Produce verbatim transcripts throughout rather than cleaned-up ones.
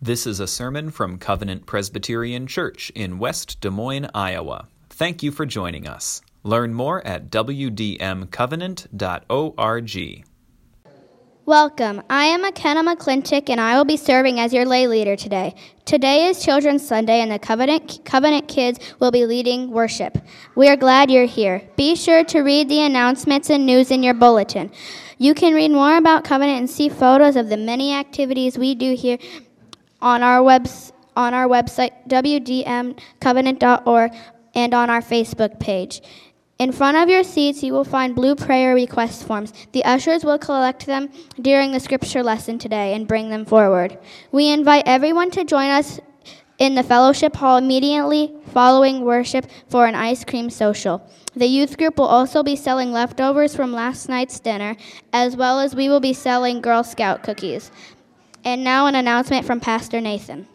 This is a sermon from Covenant Presbyterian Church in West Des Moines, Iowa. Thank you for joining us. Learn more at w d m covenant dot org. Welcome. I am McKenna McClintock, and I will be serving as your lay leader today. Today is Children's Sunday, and the Covenant, Covenant kids will be leading worship. We are glad you're here. Be sure to read the announcements and news in your bulletin. You can read more about Covenant and see photos of the many activities we do here on our webs on our website, w d m covenant dot org, and on our Facebook page. In front of your seats, you will find blue prayer request forms. The ushers will collect them during the scripture lesson today and bring them forward. We invite everyone to join us in the fellowship hall immediately following worship for an ice cream social. The youth group will also be selling leftovers from last night's dinner, as well as we will be selling Girl Scout cookies. And now an announcement from Pastor Nathan.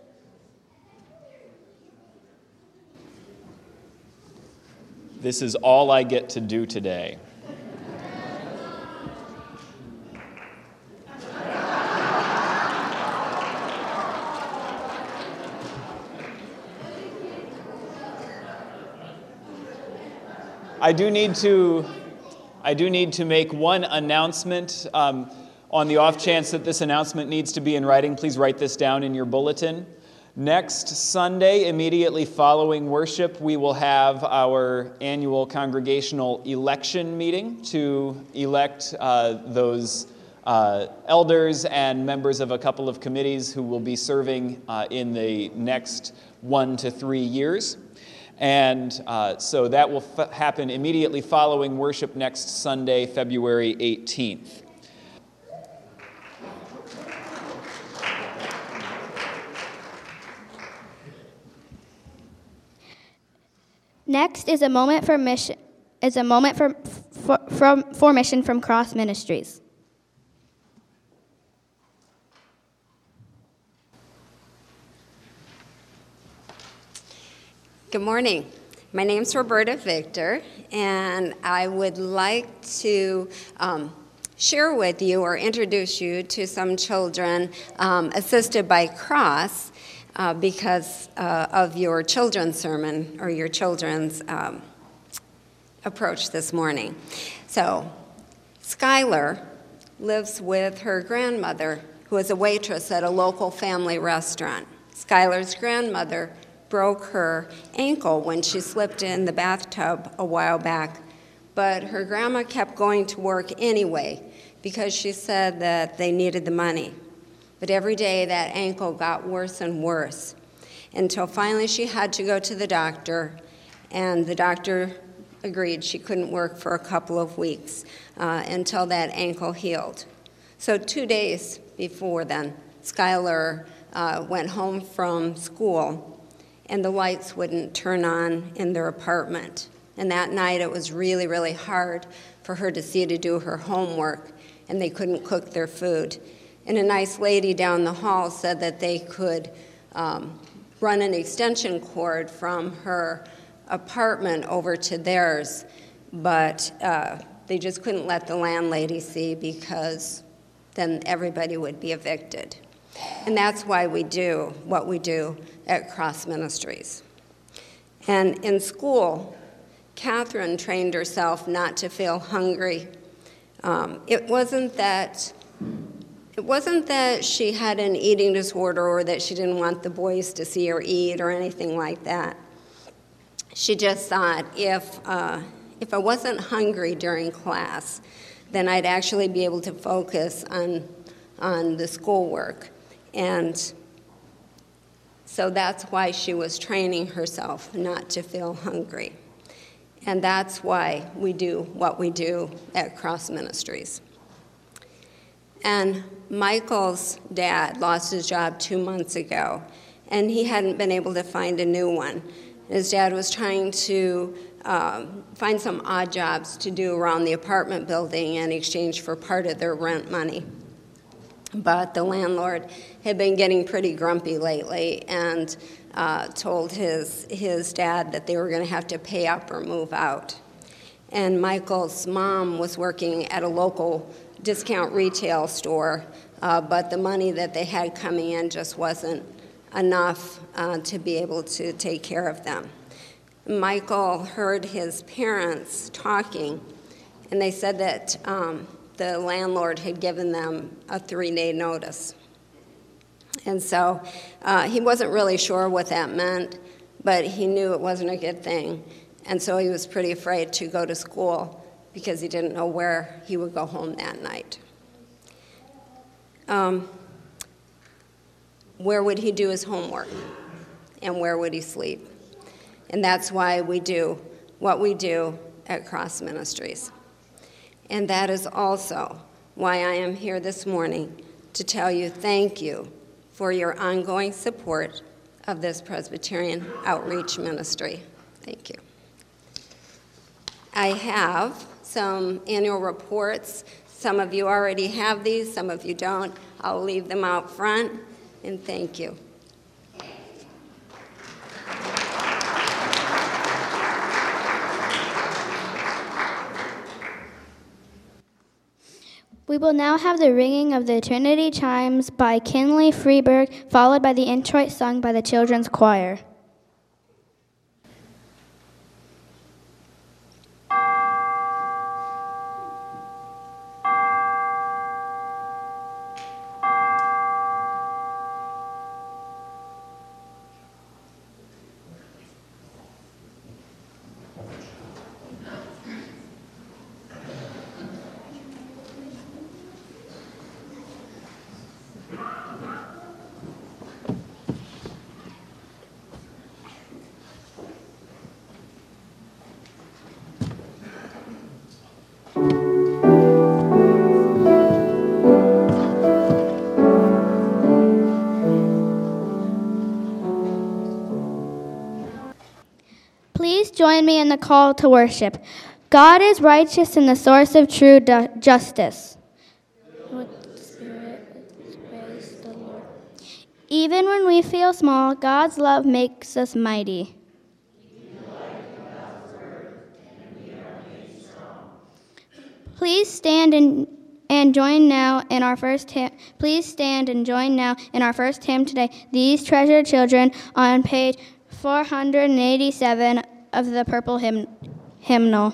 This is all I get to do today. I do need to, I do need to make one announcement. Um, on the off chance that this announcement needs to be in writing, please write this down in your bulletin. Next Sunday, immediately following worship, we will have our annual congregational election meeting to elect uh, those uh, elders and members of a couple of committees who will be serving uh, in the next one to three years. And uh, so that will f- happen immediately following worship next Sunday, February eighteenth. Next is a moment for mission. Is a moment for, for from for mission from Cross Ministries. Good morning. My name's Roberta Victor, and I would like to um, share with you or introduce you to some children um, assisted by Cross uh, because uh, of your children's sermon or your children's um, approach this morning. So, Skylar lives with her grandmother, who is a waitress at a local family restaurant. Skylar's grandmother broke her ankle when she slipped in the bathtub a while back, but her grandma kept going to work anyway because she said that they needed the money. But every day that ankle got worse and worse until finally she had to go to the doctor, and the doctor agreed she couldn't work for a couple of weeks uh, until that ankle healed. So two days before then, Skylar uh, went home from school, and the lights wouldn't turn on in their apartment. And that night it was really, really hard for her to see to do her homework, and they couldn't cook their food. And a nice lady down the hall said that they could um, run an extension cord from her apartment over to theirs, but uh, they just couldn't let the landlady see because then everybody would be evicted. And that's why we do what we do at Cross Ministries. And in school, Catherine trained herself not to feel hungry. Um, it wasn't that it wasn't that she had an eating disorder or that she didn't want the boys to see her eat or anything like that. She just thought if uh, if I wasn't hungry during class, then I'd actually be able to focus on on the schoolwork. And so that's why she was training herself not to feel hungry. And that's why we do what we do at Cross Ministries. And Michael's dad lost his job two months ago, and he hadn't been able to find a new one. His dad was trying to um, find some odd jobs to do around the apartment building in exchange for part of their rent money. But the landlord had been getting pretty grumpy lately and uh, told his, his dad that they were going to have to pay up or move out. And Michael's mom was working at a local discount retail store uh, but the money that they had coming in just wasn't enough uh, to be able to take care of them. Michael heard his parents talking, and they said that um, the landlord had given them a three-day notice. And so uh, he wasn't really sure what that meant, but he knew it wasn't a good thing. And so he was pretty afraid to go to school because he didn't know where he would go home that night. Um, where would he do his homework? And where would he sleep? And that's why we do what we do at Cross Ministries. And that is also why I am here this morning to tell you thank you for your ongoing support of this Presbyterian outreach ministry. Thank you. I have some annual reports. Some of you already have these, some of you don't. I'll leave them out front, and thank you. We will now have the ringing of the Trinity Chimes by Kinley Freeberg, followed by the introit sung by the Children's Choir. Please join me in the call to worship. God is righteous and the source of true du- justice. Even when we feel small, God's love makes us mighty. Please stand and, and join now in our first hymn. Please stand and join now in our first hymn today, These Treasured Children, on page four hundred eighty-seven of the Purple hymn, Hymnal.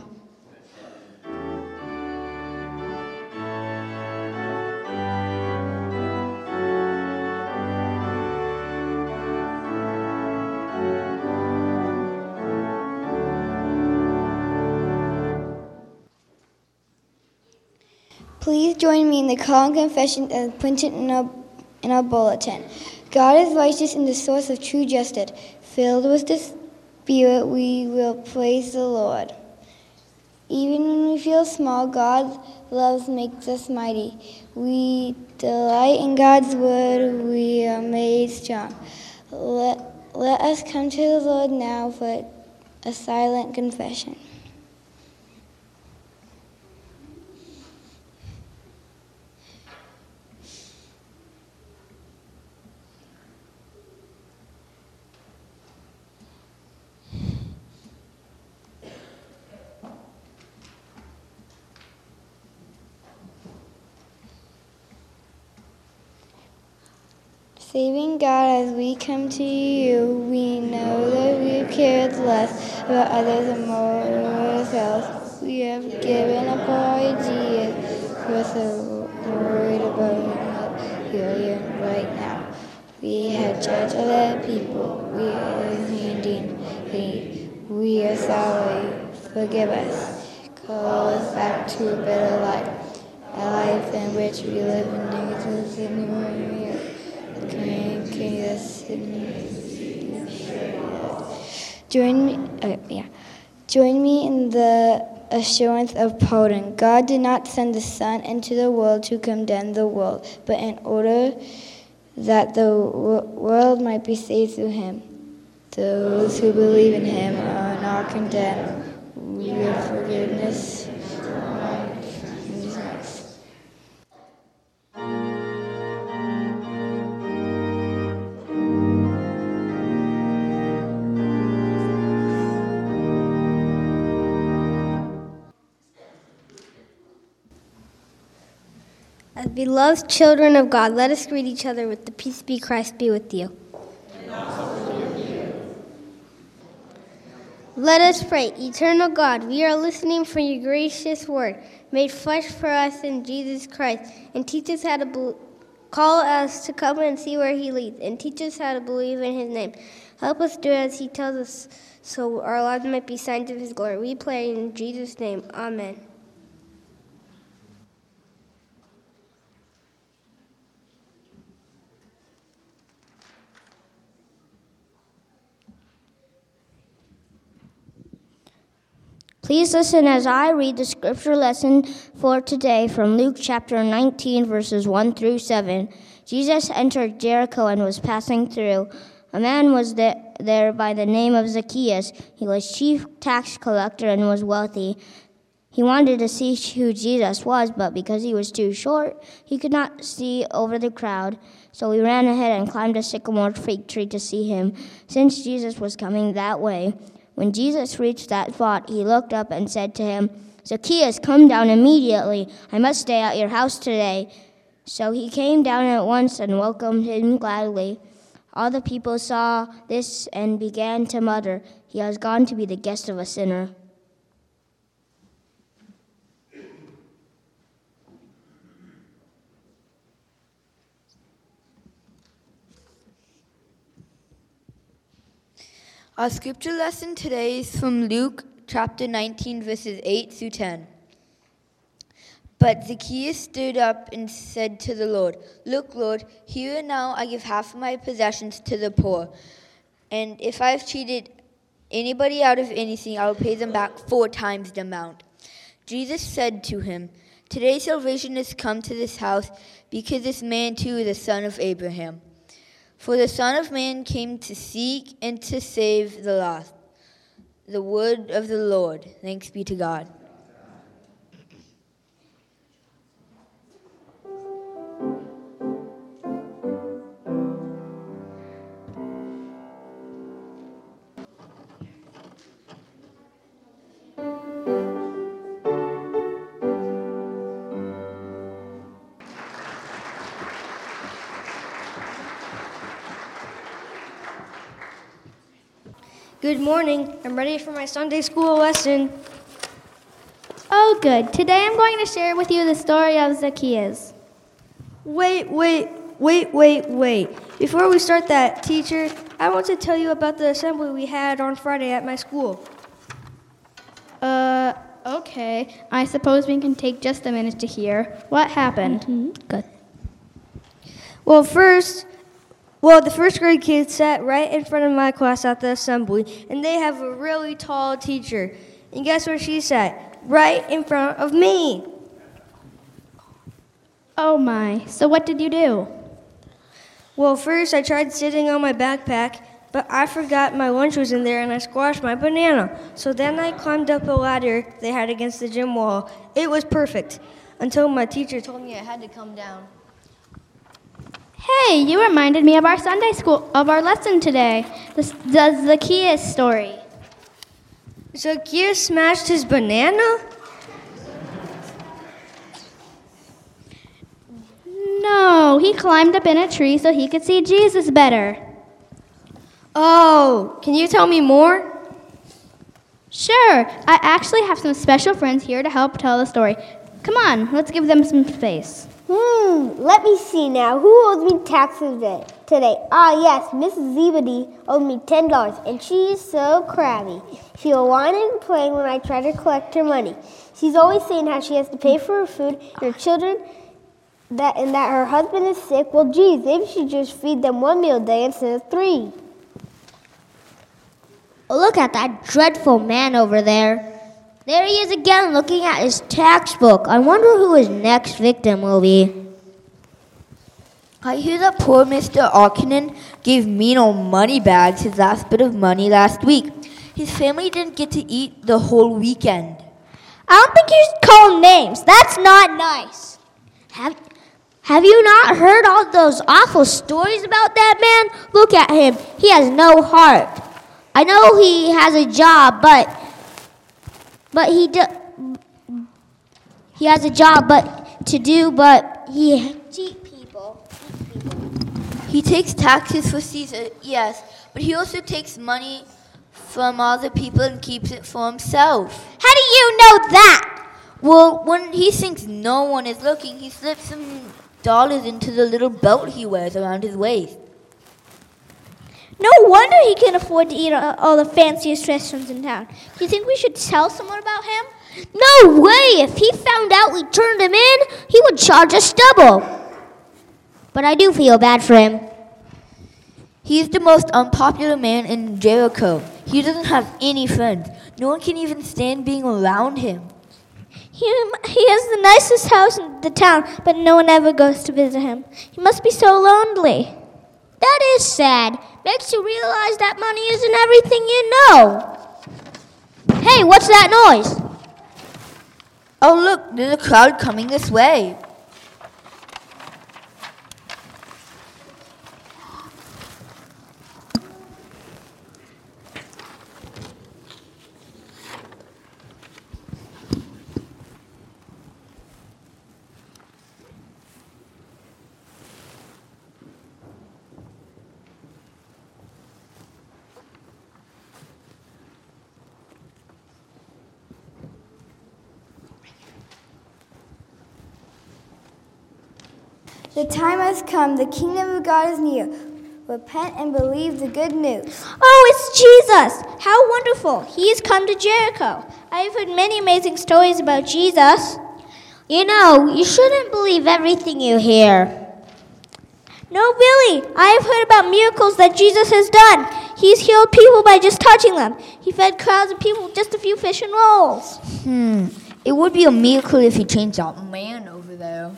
Please join me in the call and confession as printed in our, in our bulletin. God is righteous and the source of true justice. Filled with the Spirit, we will praise the Lord. Even when we feel small, God's love makes us mighty. We delight in God's word, we are made strong. Let, let us come to the Lord now for a silent confession. Saving God, as we come to you, we know that we've cared less about others and more about ourselves. We have given up our ideas, we're so worried about failure right now. We have judged other people, we are handing hate. We are sorry, forgive us. Call us back to a better life, a life in which we live in Jesus in your ear. Join me, uh, yeah. Join me in the assurance of pardon. God did not send the Son into the world to condemn the world, but in order that the world might be saved through him. Those who believe in him are not condemned. We have forgiveness. As beloved children of God, let us greet each other with the peace be Christ be with you. Let us pray. Eternal God, we are listening for your gracious word, made flesh for us in Jesus Christ, and teach us how to be- call us to come and see where he leads, and teach us how to believe in his name. Help us do as he tells us, so our lives might be signs of his glory. We pray in Jesus' name. Amen. Please listen as I read the scripture lesson for today from Luke chapter nineteen, verses one through seven. Jesus entered Jericho and was passing through. A man was there by the name of Zacchaeus. He was chief tax collector and was wealthy. He wanted to see who Jesus was, but because he was too short, he could not see over the crowd. So he ran ahead and climbed a sycamore fig tree to see him, since Jesus was coming that way. When Jesus reached that spot, he looked up and said to him, "Zacchaeus, come down immediately. I must stay at your house today." So he came down at once and welcomed him gladly. All the people saw this and began to mutter, "He has gone to be the guest of a sinner." Our scripture lesson today is from Luke chapter nineteen, verses eight through ten. But Zacchaeus stood up and said to the Lord, "Look, Lord, here and now I give half of my possessions to the poor. And if I have cheated anybody out of anything, I will pay them back four times the amount." Jesus said to him, "Today salvation has come to this house, because this man too is a son of Abraham. For the Son of Man came to seek and to save the lost." The word of the Lord. Thanks be to God. Good morning. I'm ready for my Sunday school lesson. Oh, good. Today I'm going to share with you the story of Zacchaeus. Wait, wait, wait, wait, wait. Before we start that, teacher, I want to tell you about the assembly we had on Friday at my school. Uh, okay. I suppose we can take just a minute to hear. What happened? Mm-hmm. Good. Well, first, well, the first grade kids sat right in front of my class at the assembly, and they have a really tall teacher. And guess where she sat? Right in front of me. Oh my, so what did you do? Well, first I tried sitting on my backpack, but I forgot my lunch was in there and I squashed my banana. So then I climbed up a ladder they had against the gym wall. It was perfect, until my teacher told me I had to come down. Hey, you reminded me of our Sunday school, of our lesson today, the, the Zacchaeus story. Zacchaeus smashed his banana? No, he climbed up in a tree so he could see Jesus better. Oh, can you tell me more? Sure, I actually have some special friends here to help tell the story. Come on, let's give them some space. Hmm, let me see now. Who owes me taxes today? Ah, yes, Missus Zebedee owed me ten dollars, and she is so crabby. She'll whine and complain when I try to collect her money. She's always saying how she has to pay for her food and her children, that and that her husband is sick. Well, geez, maybe she just feed them one meal a day instead of three. Oh, look at that dreadful man over there. There he is again, looking at his tax book. I wonder who his next victim will be. I hear that poor Mister Arkinen gave Mino money bags his last bit of money last week. His family didn't get to eat the whole weekend. I don't think you should call names. That's not nice. Have, have you not heard all those awful stories about that man? Look at him. He has no heart. I know he has a job, but but he do, he has a job but to do, but Yeah, cheat people. He takes taxes for Caesar, yes, but he also takes money from other people and keeps it for himself. How do you know that? Well, when he thinks no one is looking, he slips some dollars into the little belt he wears around his waist. No wonder he can afford to eat at all the fanciest restaurants in town. Do you think we should tell someone about him? No way! If he found out we turned him in, he would charge us double. But I do feel bad for him. He's the most unpopular man in Jericho. He doesn't have any friends. No one can even stand being around him. He, he has the nicest house in the town, but no one ever goes to visit him. He must be so lonely. That is sad. Makes you realize that money isn't everything you know. Hey, what's that noise? Oh, look, there's a crowd coming this way. The time has come. The kingdom of God is near. Repent and believe the good news. Oh, it's Jesus! How wonderful! He has come to Jericho. I've heard many amazing stories about Jesus. You know, you shouldn't believe everything you hear. No, really. I have heard about miracles that Jesus has done. He's healed people by just touching them. He fed crowds of people with just a few fish and rolls. Hmm. It would be a miracle if he changed that man over there.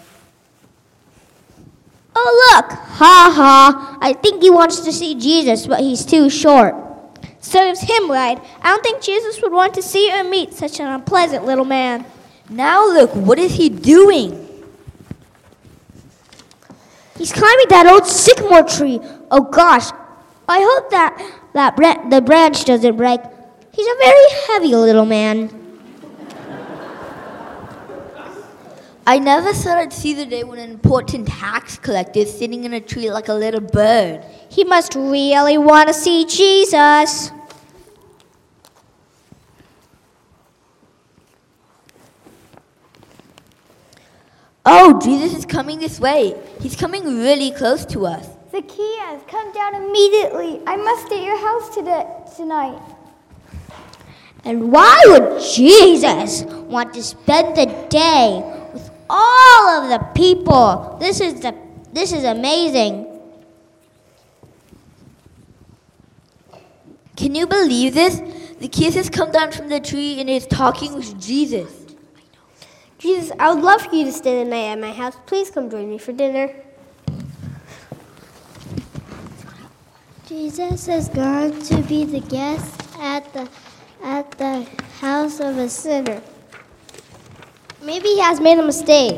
Oh, look! Ha ha! I think he wants to see Jesus, but he's too short. Serves him right. I don't think Jesus would want to see or meet such an unpleasant little man. Now look, what is he doing? He's climbing that old sycamore tree. Oh gosh, I hope that, that bra- the branch doesn't break. He's a very heavy little man. I never thought I'd see the day when an important tax collector is sitting in a tree like a little bird. He must really want to see Jesus. Oh, Jesus is coming this way. He's coming really close to us. Zacchaeus, come down immediately. I must stay at your house today, tonight. And why would Jesus want to spend the day with all of the people? This is the this is amazing. Can you believe this? Zacchaeus has come down from the tree and is talking with Jesus. Jesus, I would love for you to stay the night at my house. Please come join me for dinner. Jesus is going to be the guest at the at the house of a sinner. Maybe he has made a mistake.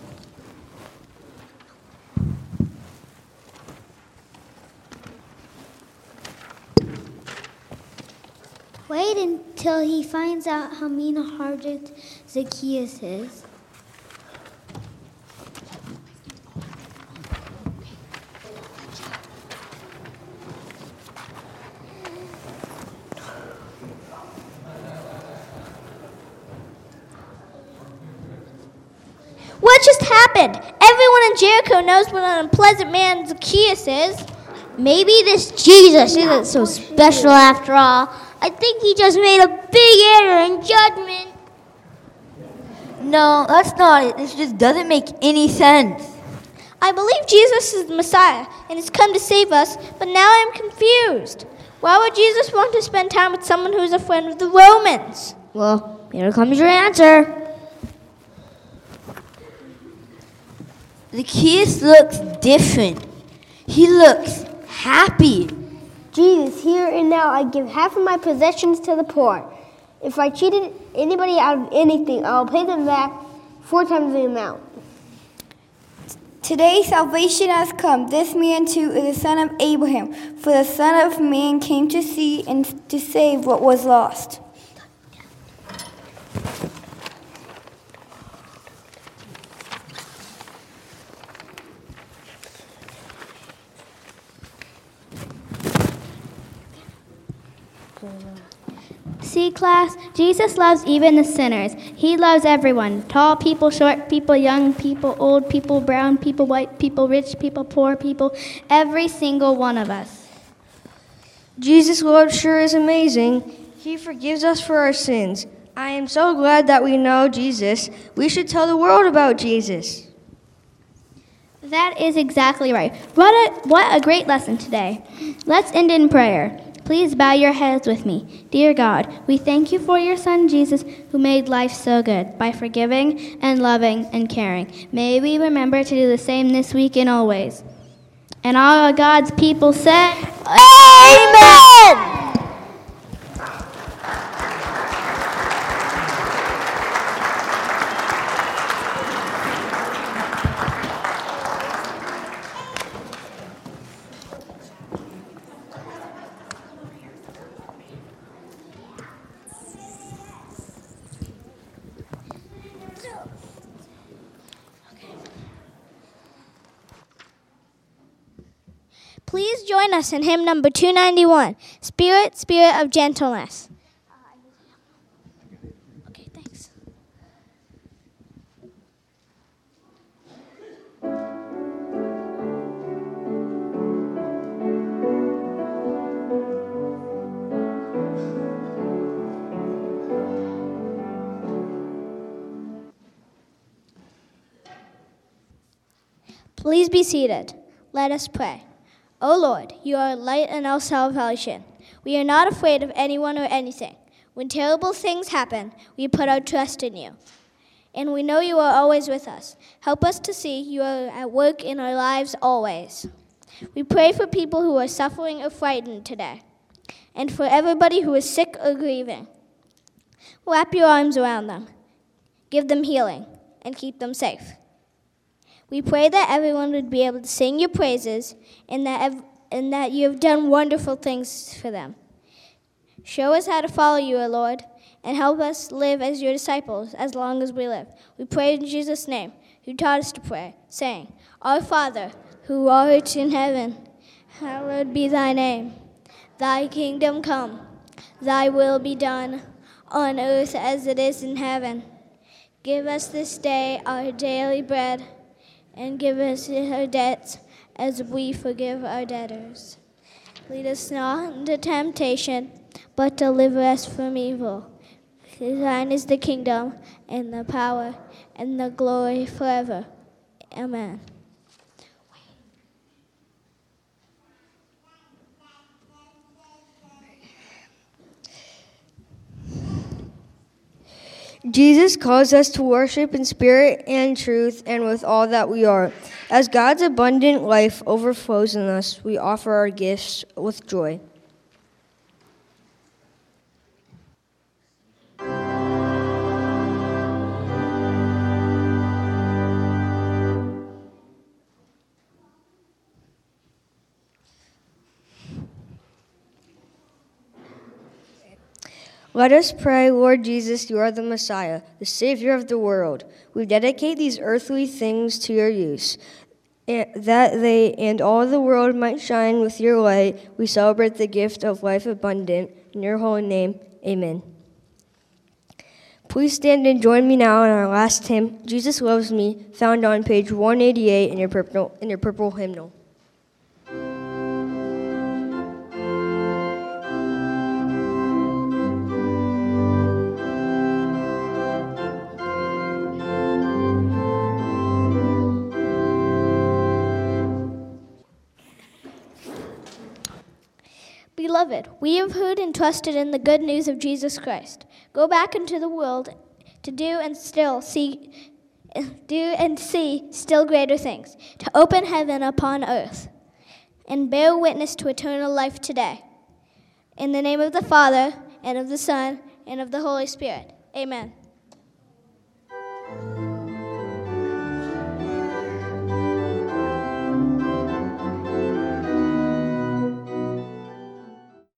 Wait until he finds out how mean-hearted Zacchaeus is. What just happened? Everyone in Jericho knows what an unpleasant man Zacchaeus is. Maybe this Jesus isn't so special after all. I think he just made a big error in judgment. No, that's not it. This just doesn't make any sense. I believe Jesus is the Messiah and has come to save us, but now I'm confused. Why would Jesus want to spend time with someone who is a friend of the Romans? Well, here comes your answer. Zacchaeus looks different. He looks happy. Jesus, here and now I give half of my possessions to the poor. If I cheated anybody out of anything, I will pay them back four times the amount. Today salvation has come. This man too is the son of Abraham. For the Son of Man came to see and to save what was lost. See, class, Jesus loves even the sinners. He loves everyone, tall people, short people, young people, old people, brown people, white people, rich people, poor people, every single one of us. Jesus' love sure is amazing. He forgives us for our sins. I am so glad that we know Jesus. We should tell the world about Jesus. That is exactly right. What a, what a great lesson today. Let's end in prayer. Please bow your heads with me. Dear God, we thank you for your Son, Jesus, who made life so good by forgiving and loving and caring. May we remember to do the same this week and always. And all of God's people say, Amen! Please join us in hymn number two ninety-one, Spirit, Spirit of Gentleness. Okay, thanks. Please be seated. Let us pray. O Lord, you are light and our salvation. We are not afraid of anyone or anything. When terrible things happen, we put our trust in you. And we know you are always with us. Help us to see you are at work in our lives always. We pray for people who are suffering or frightened today, and for everybody who is sick or grieving. Wrap your arms around them. Give them healing and keep them safe. We pray that everyone would be able to sing your praises and that, ev- and that you have done wonderful things for them. Show us how to follow you, O Lord, and help us live as your disciples as long as we live. We pray in Jesus' name, who taught us to pray, saying, Our Father, who art in heaven, hallowed be thy name. Thy kingdom come, thy will be done, on earth as it is in heaven. Give us this day our daily bread, and give us our debts as we forgive our debtors. Lead us not into temptation, but deliver us from evil. For thine is the kingdom, and the power, and the glory forever. Amen. Jesus calls us to worship in spirit and truth and with all that we are. As God's abundant life overflows in us, we offer our gifts with joy. Let us pray, Lord Jesus, you are the Messiah, the Savior of the world. We dedicate these earthly things to your use, that they and all the world might shine with your light. We celebrate the gift of life abundant. In your holy name, amen. Please stand and join me now in our last hymn, Jesus Loves Me, found on page one eighty-eight in your purple, in your purple hymnal. Beloved, we have heard and trusted in the good news of Jesus Christ. Go back into the world to do and still see, do and see still greater things, to open heaven upon earth, and bear witness to eternal life today. In the name of the Father, and of the Son, and of the Holy Spirit. Amen.